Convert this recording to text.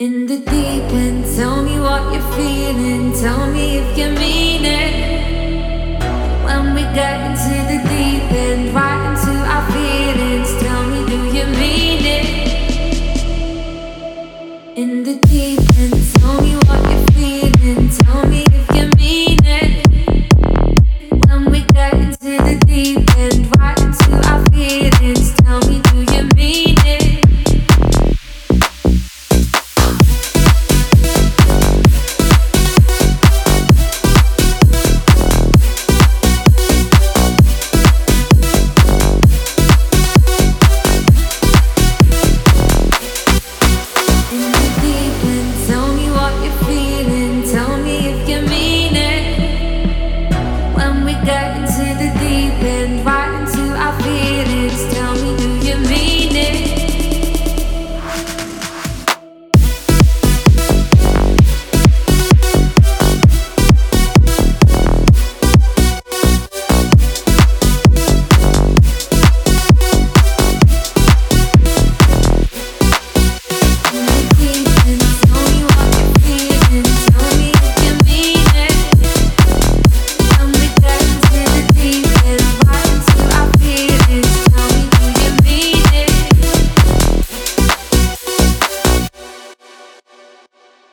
In the deep end, tell me what you're feeling. Tell me if you mean it. When we get into the deep end, right into our feelings. Tell me, do you mean it? In the deep end, tell me what you're feeling. Tell me if you mean